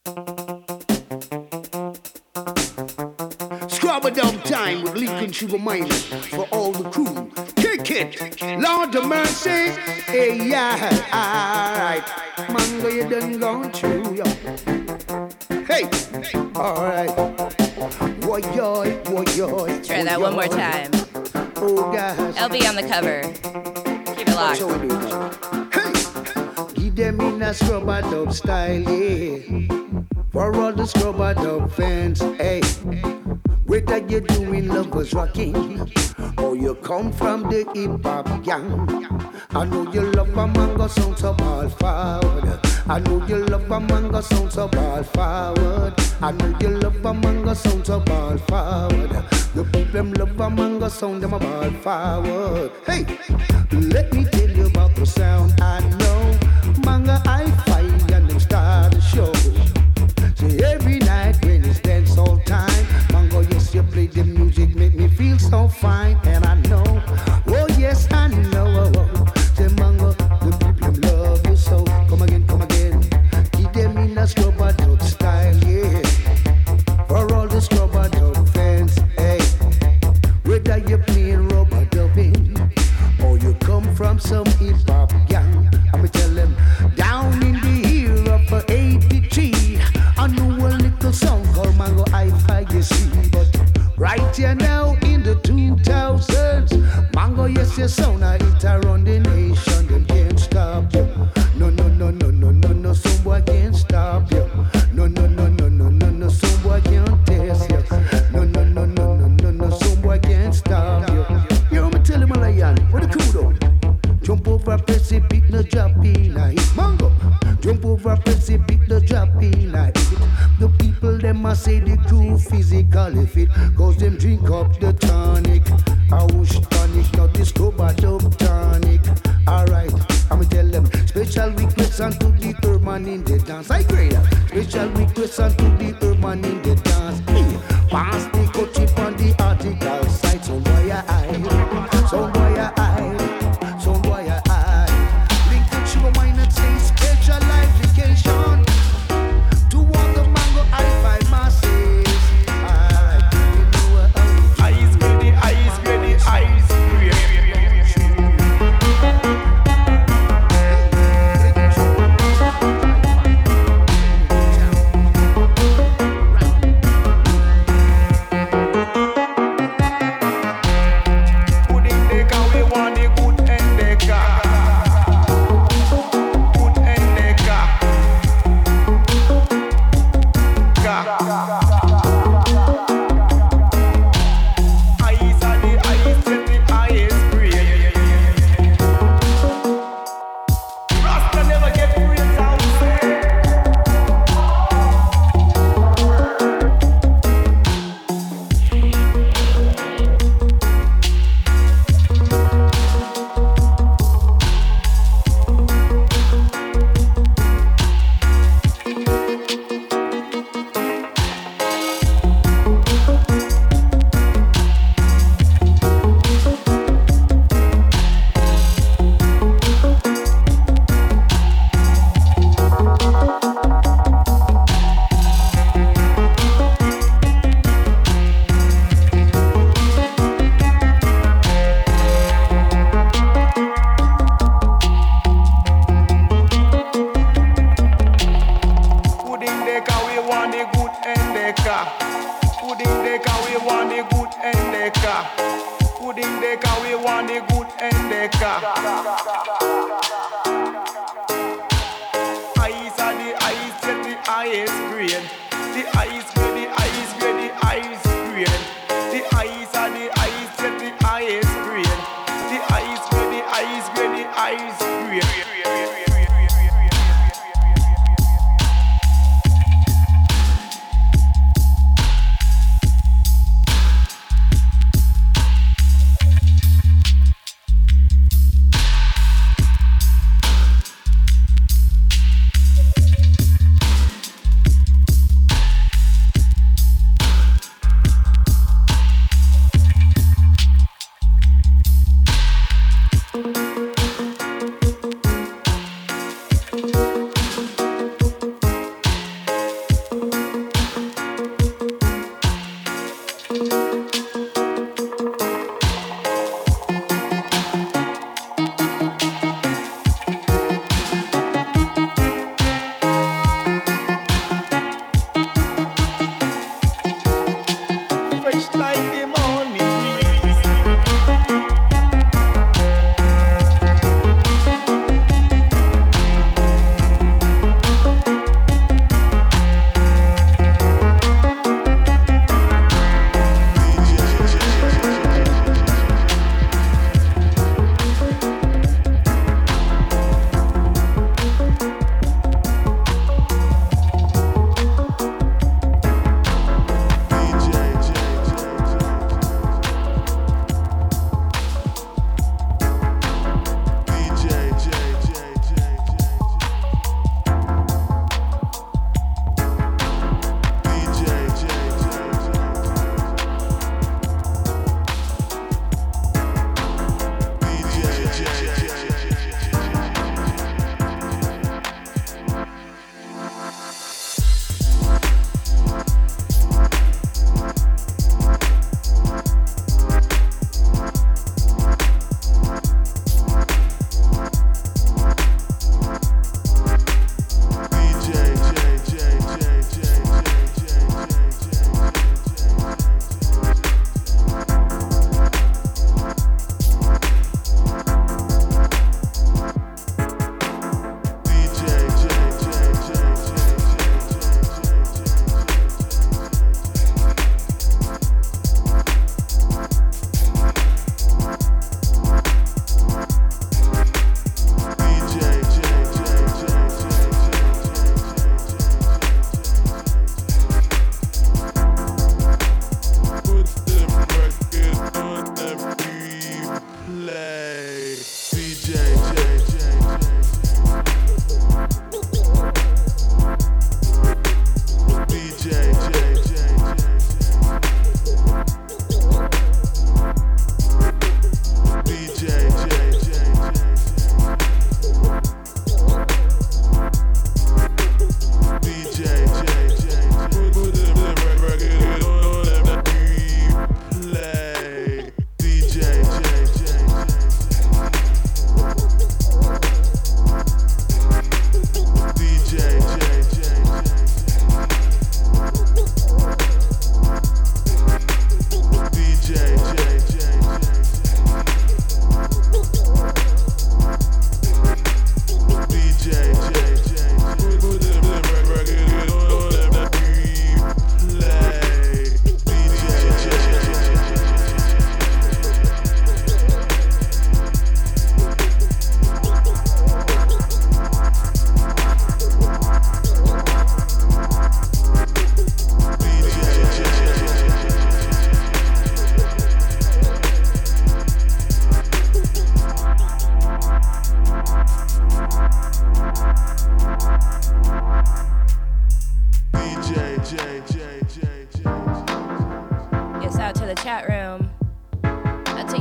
Scrubber dub time with Lincoln Sugar Minor for all the crew. Kick it, Lord of mercy. Hey, yeah, alright. Mango, you done gone through, yo. Hey, alright. Woy. Try that one more time. Oh, gosh. LB on the cover. Keep it locked. Hey, give them in a scrubber dub style, yeah. For all the scrubber dub fans, hey. Whether you're doing lovers rocking or you come from the hip hop gang, I know you love a mango sound so ball forward. I know you love a mango sound so ball forward. I know you love a mango sound so ball forward. The people them love a mango sound them a ball forward. Hey, let me tell you about the sound I know. Manga I find and them start the show. See every night when it's dance all time, Mango, yes, you play the music, make me feel so fine. And I know, oh yes, I know. Say Mango, the people love you so. Come again. Keep them in a scrubber dub style, yeah. For all the scrubber dub fans, hey. Whether you're playing rubber dubbing or you come from some hip hop gang, I'ma tell them, down in the year of 83, I know a little song called Mango Hi-Fi, you see. But right here now in the 2000s, Mango, yes, your sound a hit around the nation. Them can't stop you. No, some boy can't stop you. No, some boy can't test you. No, some boy can't stop you. You know me tell him a lion, what the cool though? Jump over precipice, no drop in it. Mango, jump over precipice, no drop in it. The people them a say the crew physically fit, cause them drink up the tonic. I wish tonic, not this scuba dub tonic. Alright, I'ma tell them, special requests unto the urban in the dance. I agree. Special requests unto the urban in the dance. Hey, pass the coaching on the article side. So boy I Lincoln Sugar Minor say special application to all the Mango Hi-Fi masses. Alright, you know Ice ready.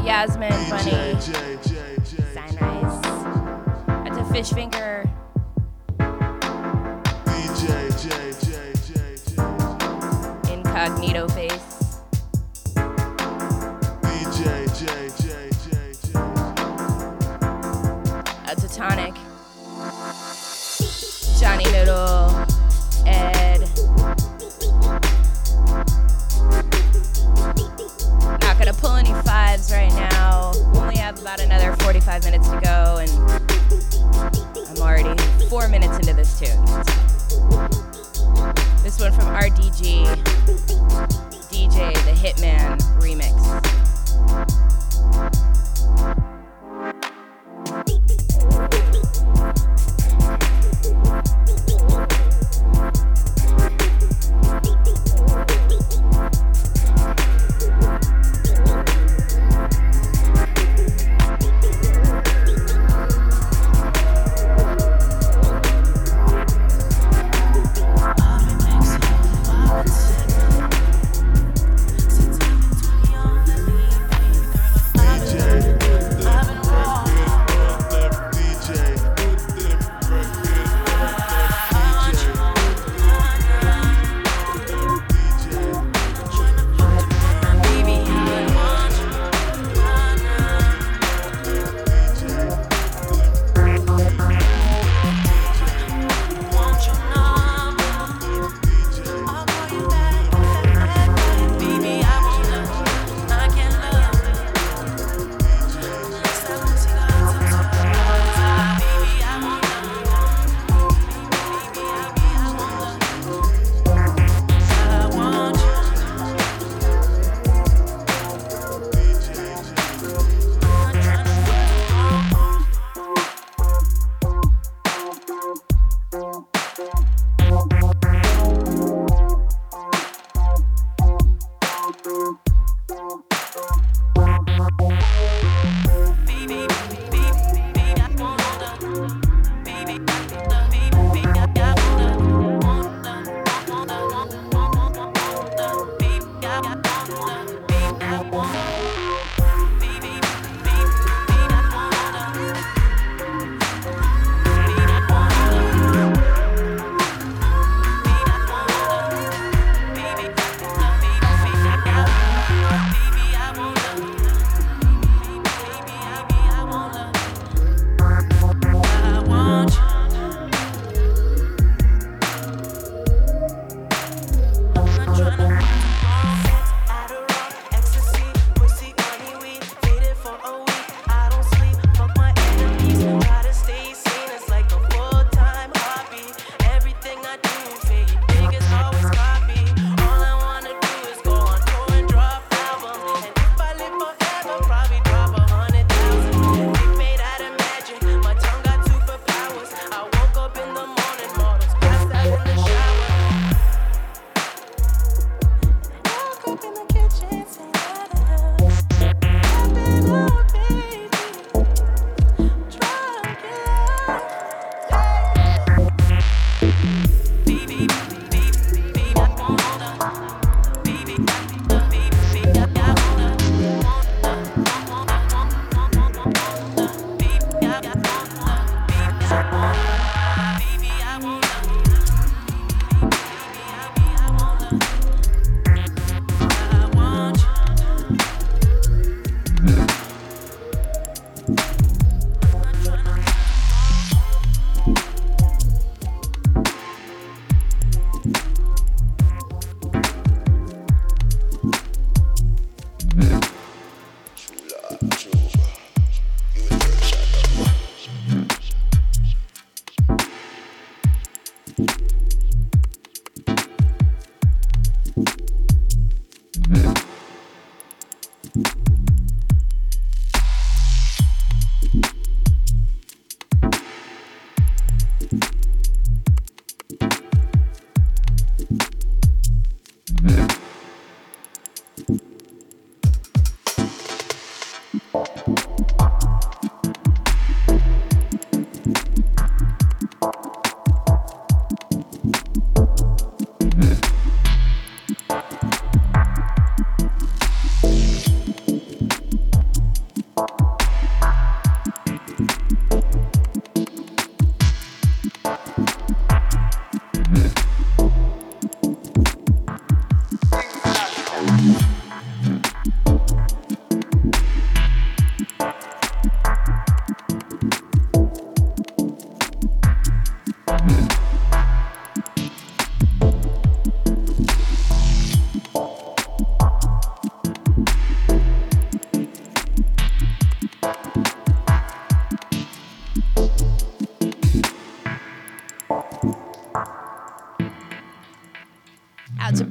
Yasmin, Bunny, Cyanide. That's a fish finger. Incognito face. That's a tonic. Johnny Noodle, Ed. Not gonna pull any fives right now. Only have about another 45 minutes to go, and I'm already 4 minutes into this tune. This one from RDG, DJ the Hitman remix.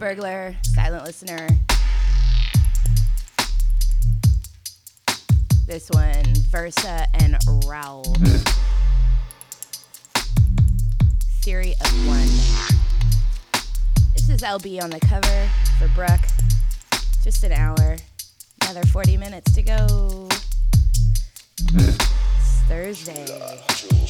Burglar, Silent Listener. This one, Versa and Raoul. Theory of One. This is LB on the cover for Bruck. Just an hour. Another 40 minutes to go. It's Thursday.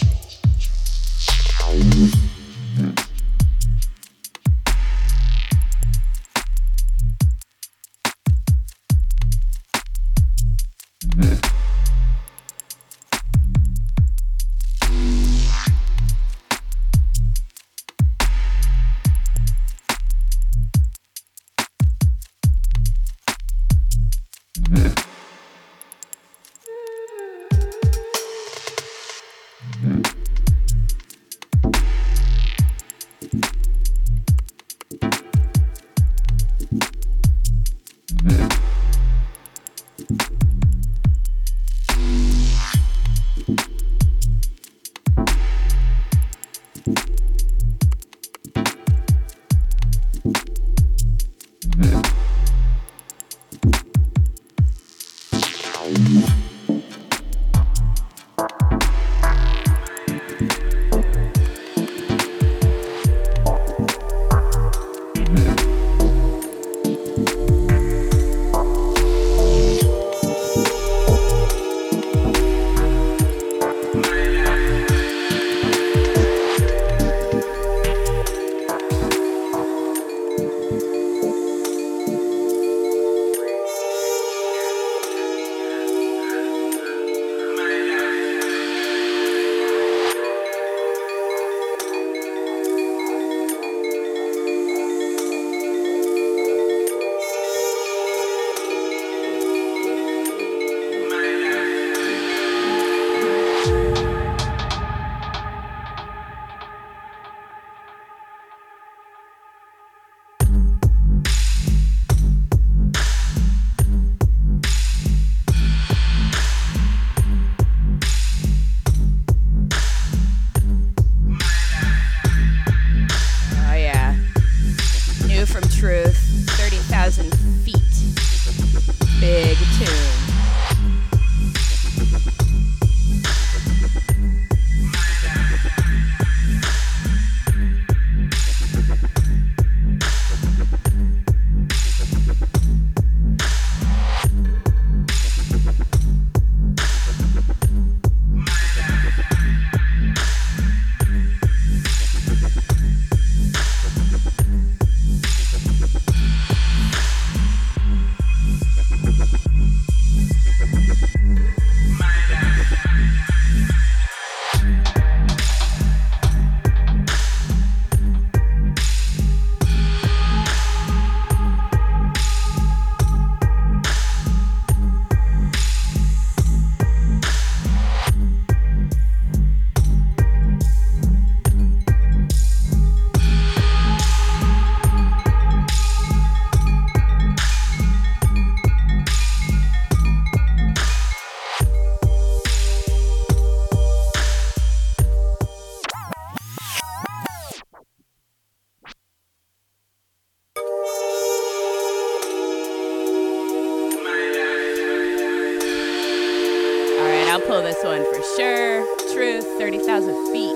Pull this one for sure. Truth, 30,000 feet.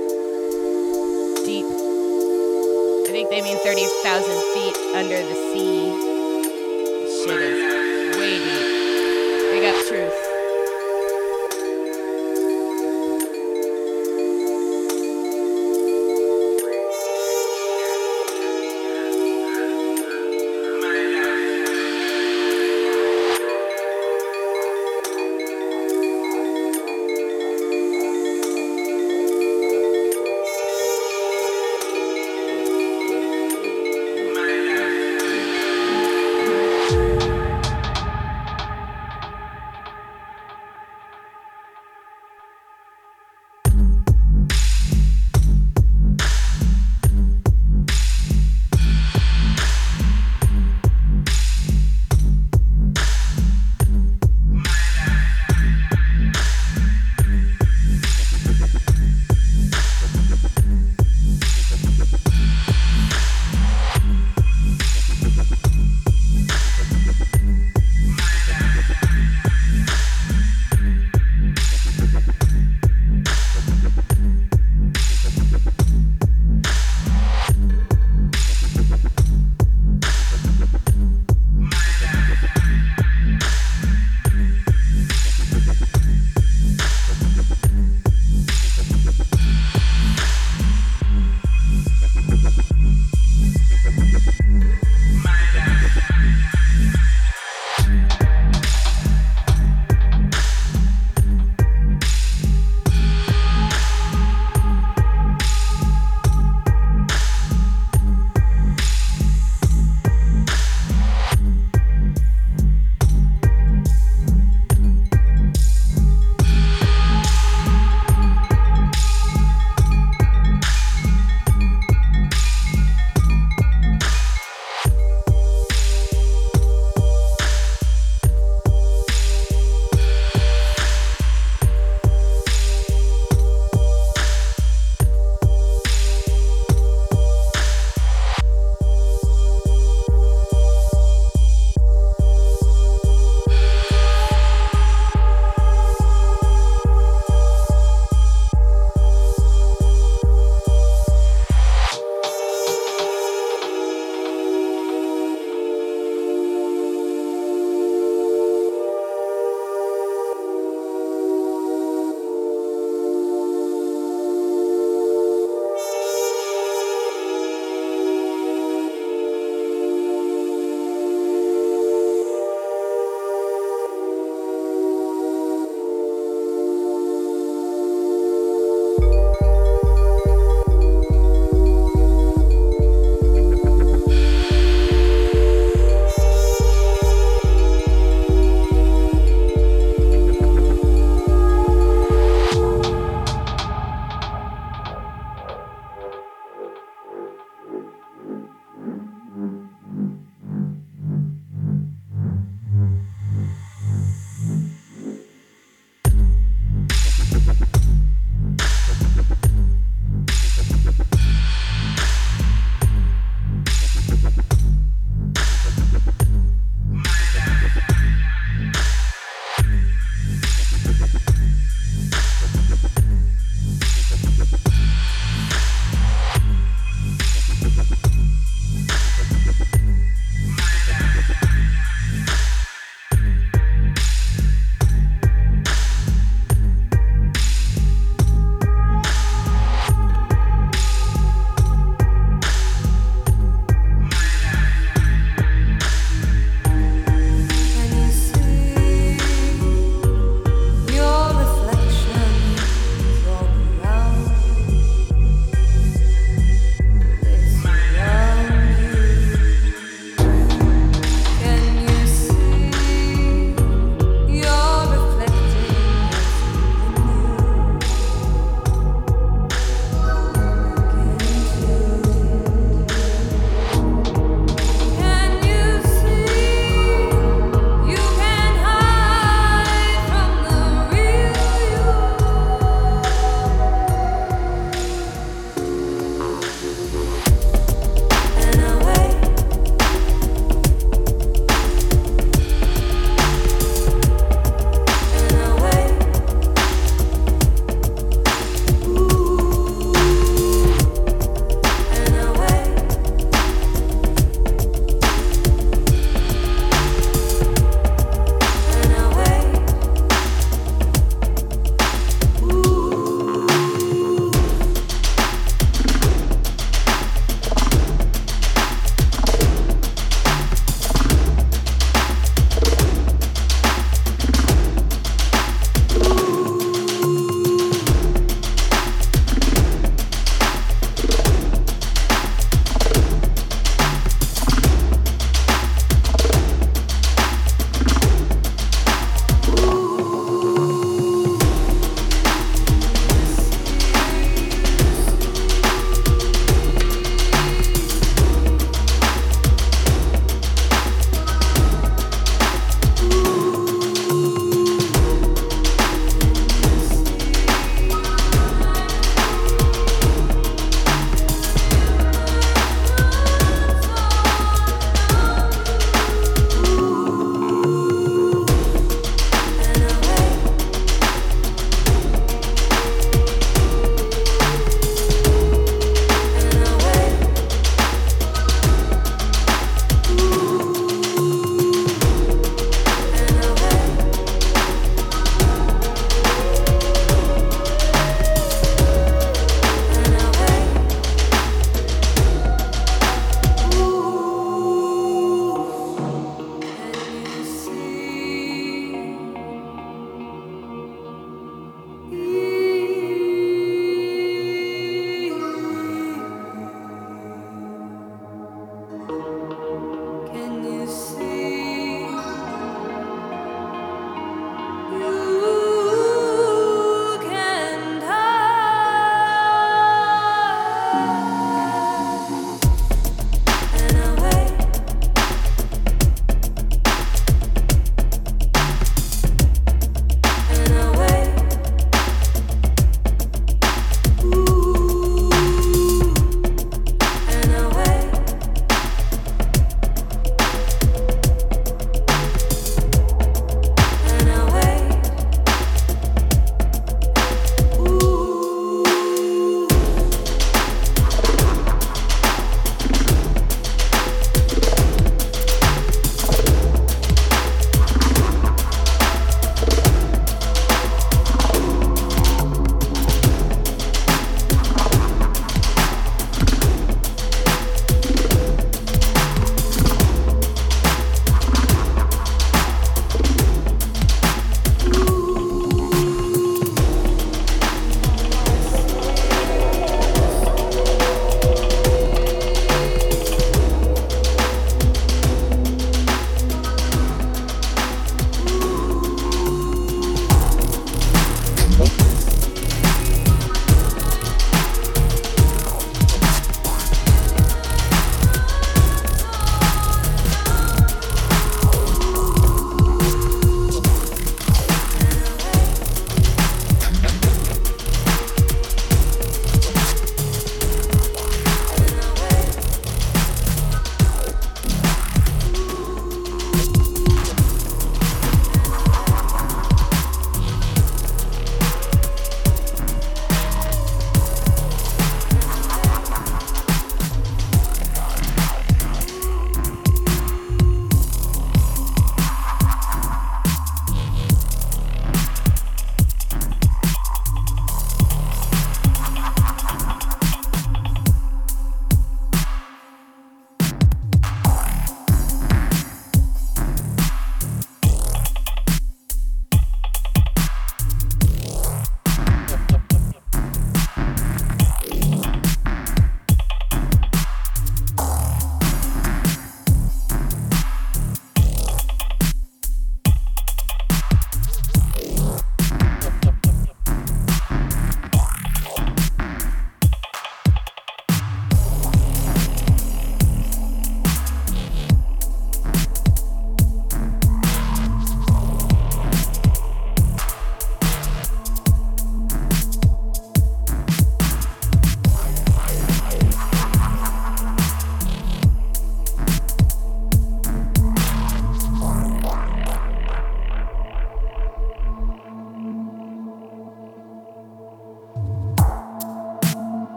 Deep. I think they mean 30,000 feet under the sea. Shit is way deep. Big up Truth.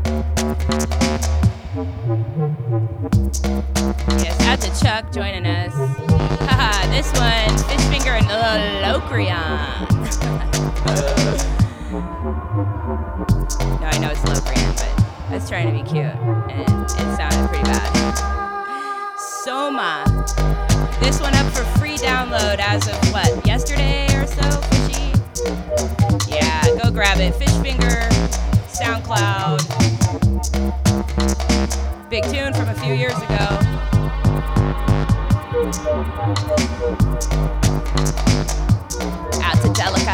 Yes, out to Chuck joining us. Haha, this one, Fishfinger and Locrian. No, I know it's Locrian, but I was trying to be cute, and it sounded pretty bad. Soma. This one up for free download as of what, yesterday or so, Fishy? Yeah, go grab it. Fishfinger, SoundCloud. Big tune from a few years ago. Out to Delica.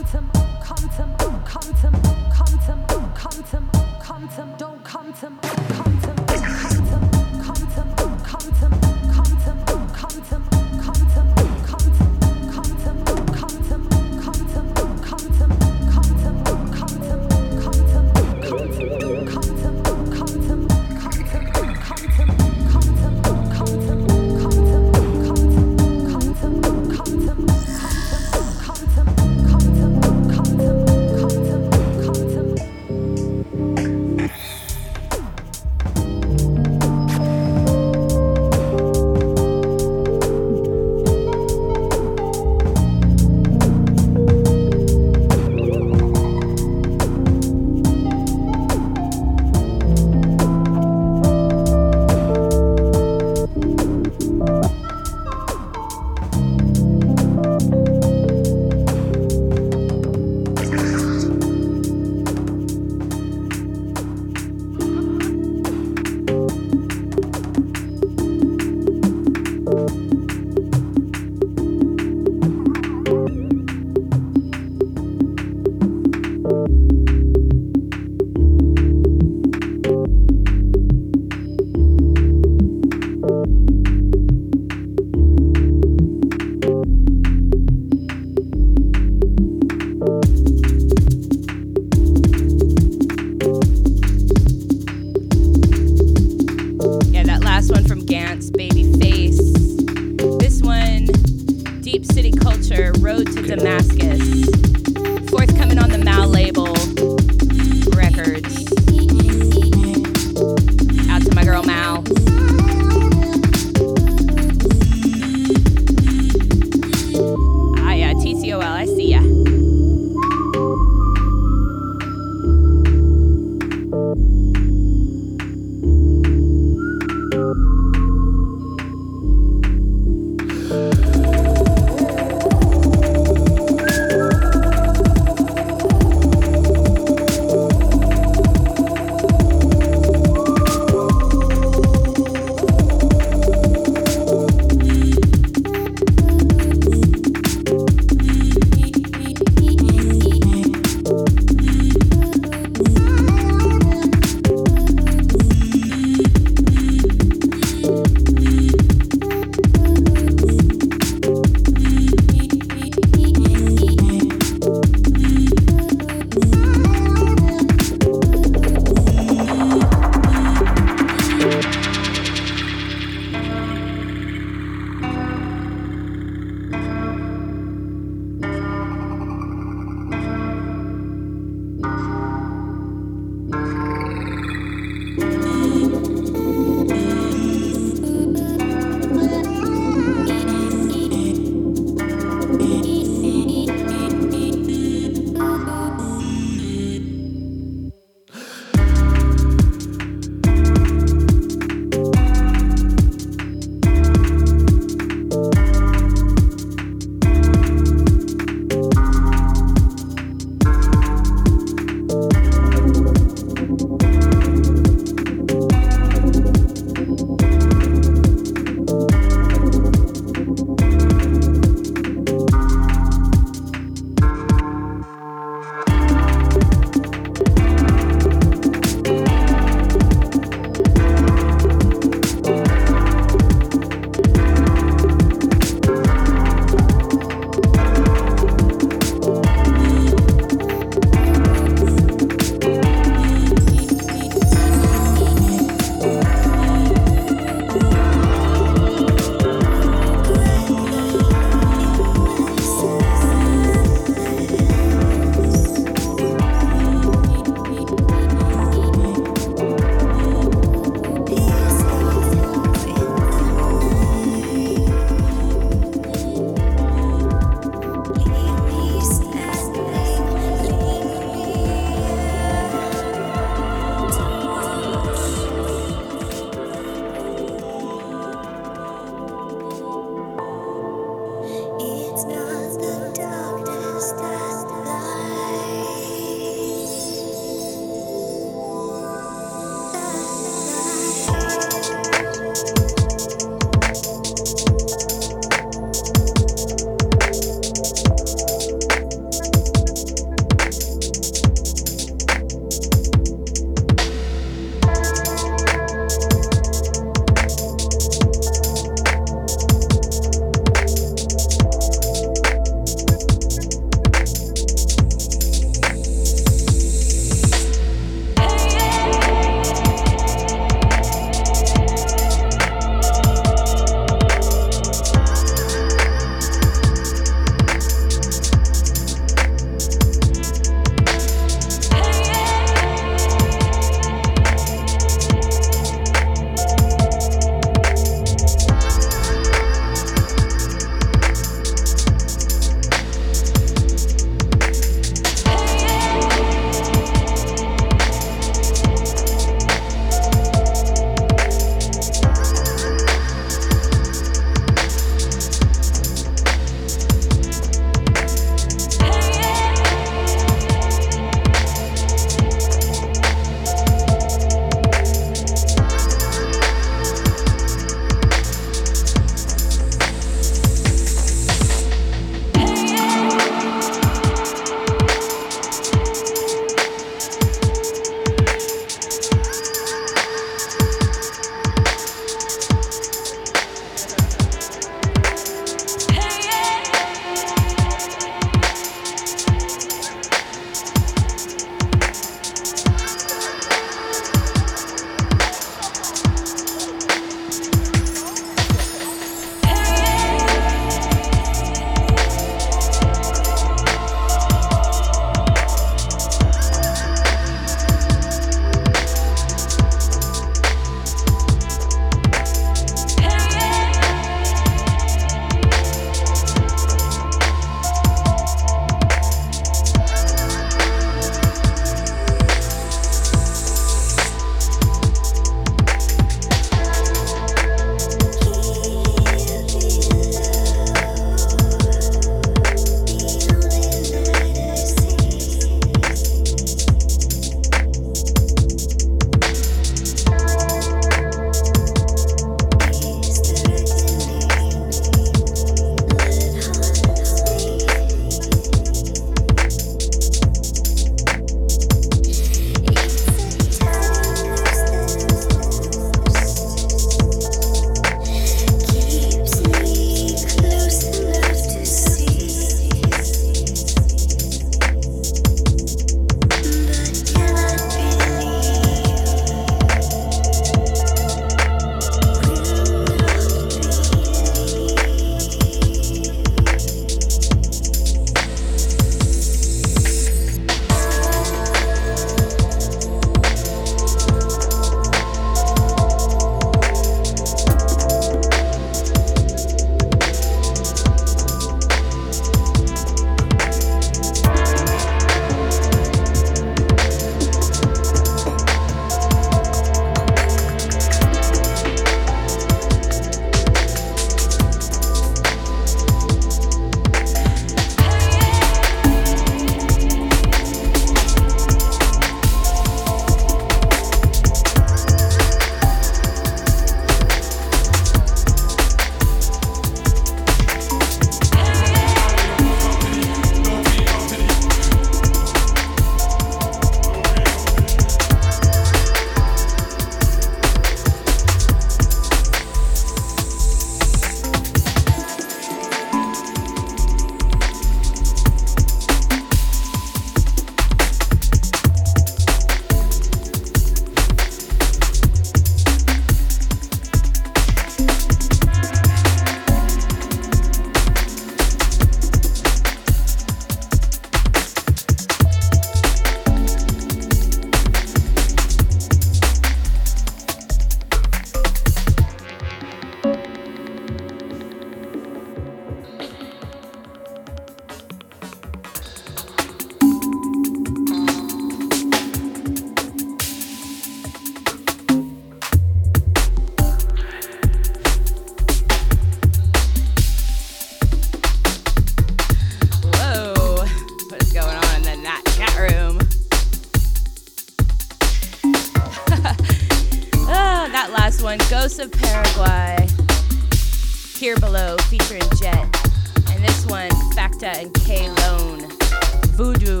This one, Ghosts of Paraguay, Here Below, featuring Jet. And this one, Facta and K Lone, Voodoo.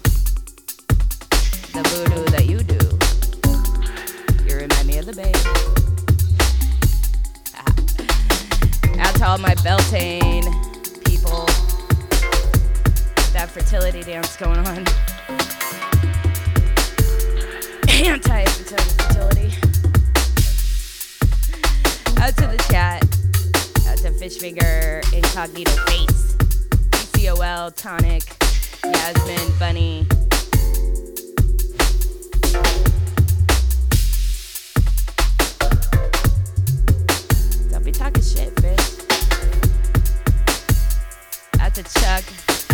The voodoo that you do. You remind me of the babe. Out to all my Beltane people. That fertility dance going on. Anti-fertility. Out to the chat. Out to Fishfinger, Incognito Face, ECOL, Tonic, Yasmin, Bunny. Don't be talking shit, bitch. Out to Chuck.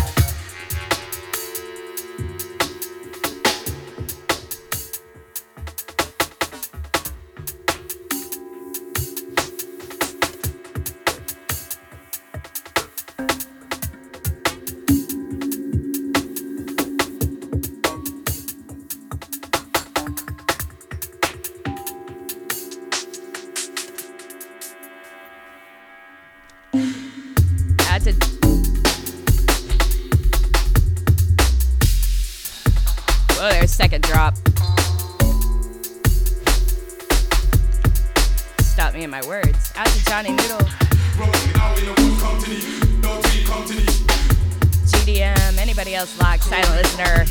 Second drop. Stop me in my words. Out to Johnny Noodle. GDM, anybody else locked, silent listener.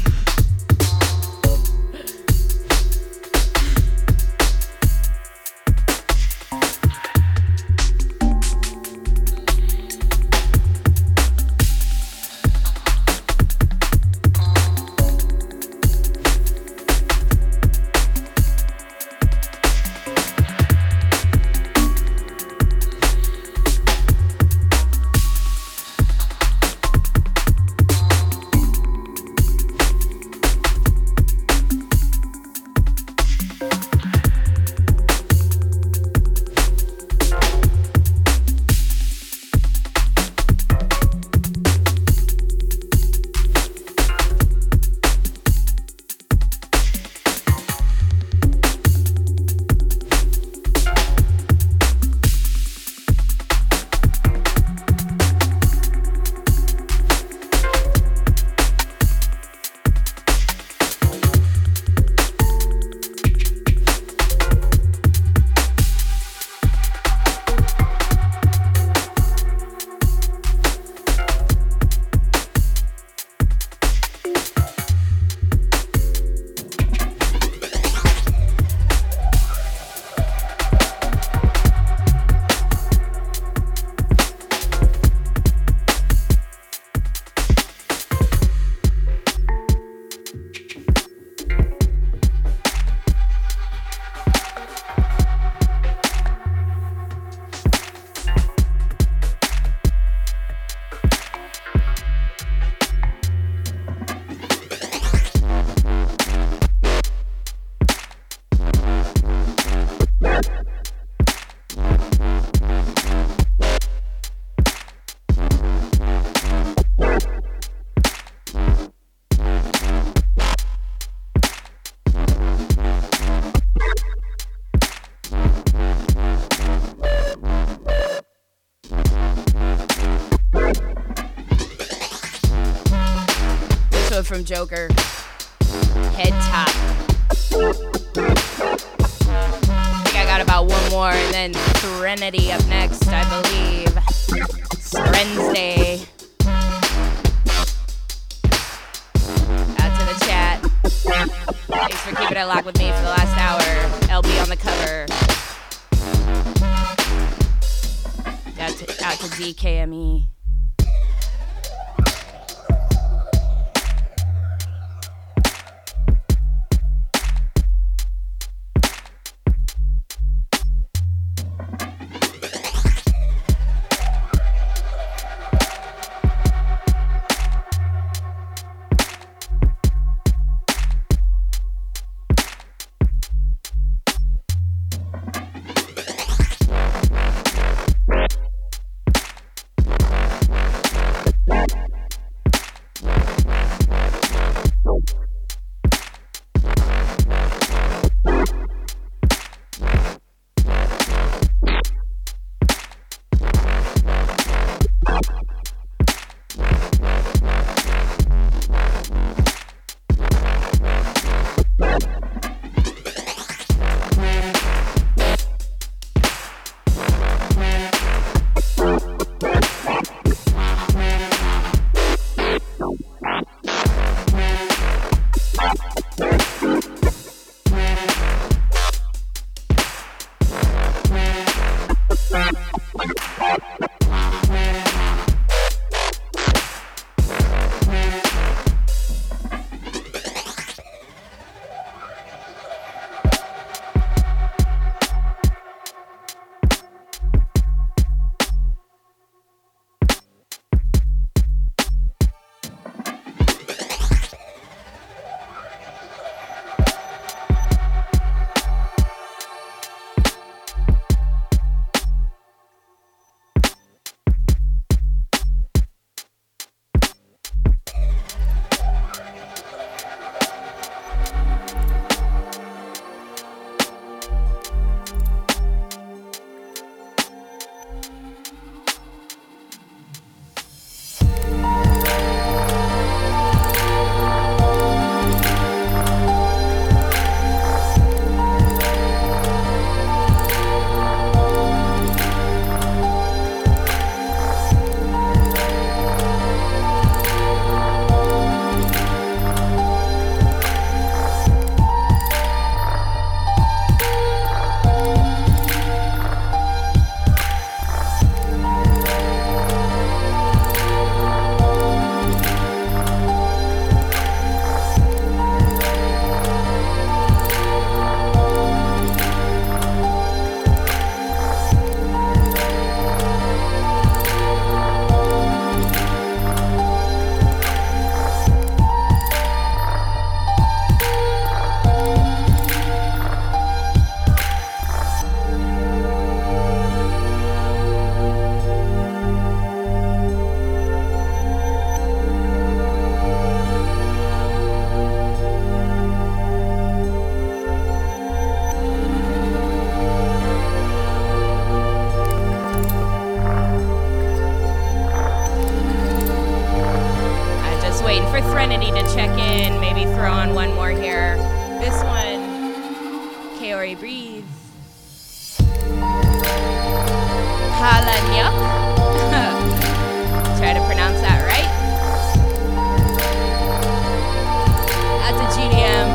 From Joker, Head Top. I think I got about one more, and then Serenity up next, I believe. Wednesday. Out to the chat. Thanks for keeping it locked with me for the last hour. LB on the cover. Out to DKME. waiting for Threnody to check in. Maybe throw on one more here. This one, Kaori Breathe. Halanyuk. Try to pronounce that right. That's a GDM.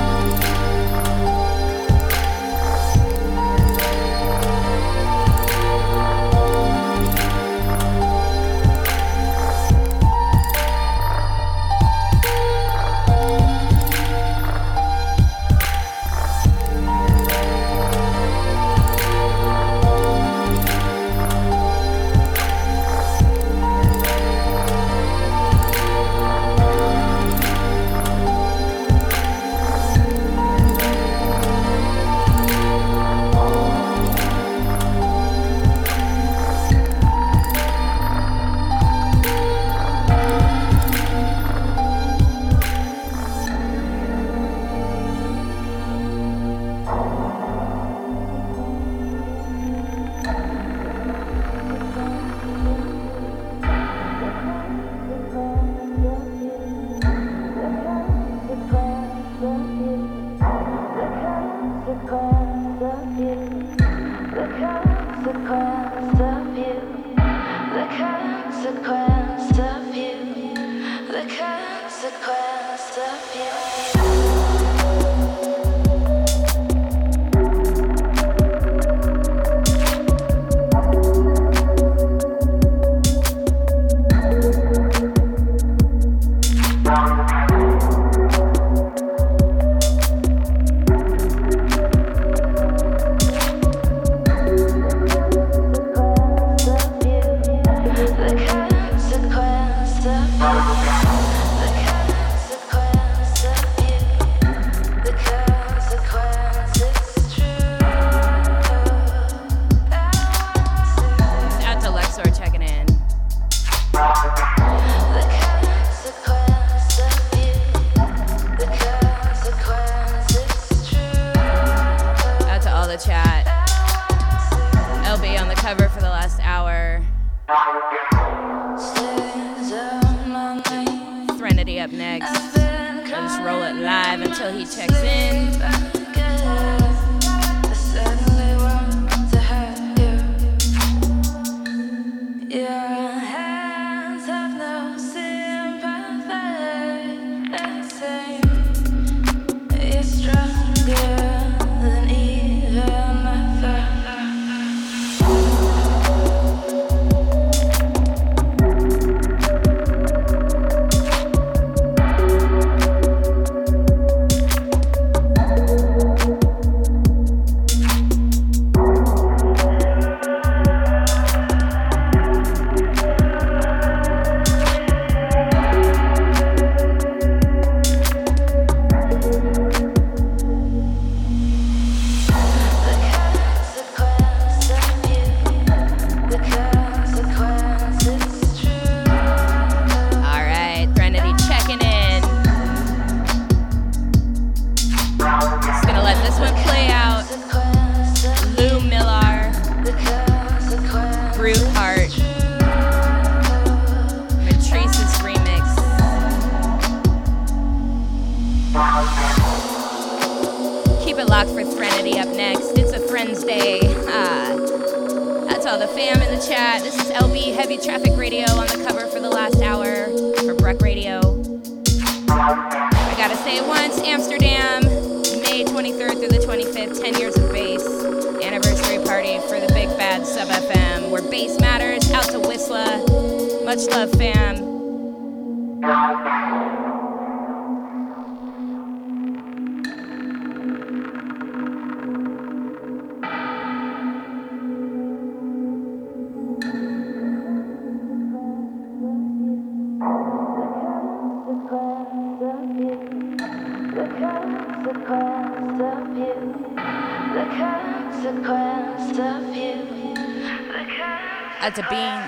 That's a Beans.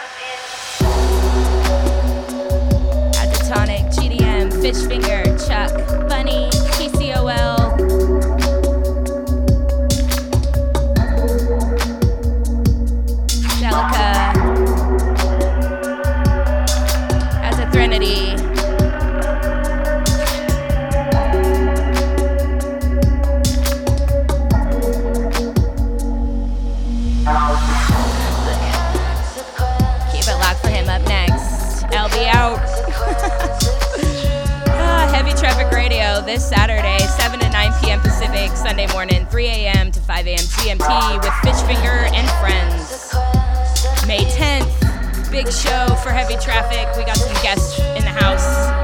That's a Tonic, GDM, Fish Finger, Chuck, Bunny, TCOL. Delica. That's a Threnody. Traffic Radio this Saturday, 7 to 9 p.m. Pacific, Sunday morning, 3 a.m. to 5 a.m. GMT with Fishfinger and Friends. May 10th, big show for Heavy Traffic. We got some guests in the house.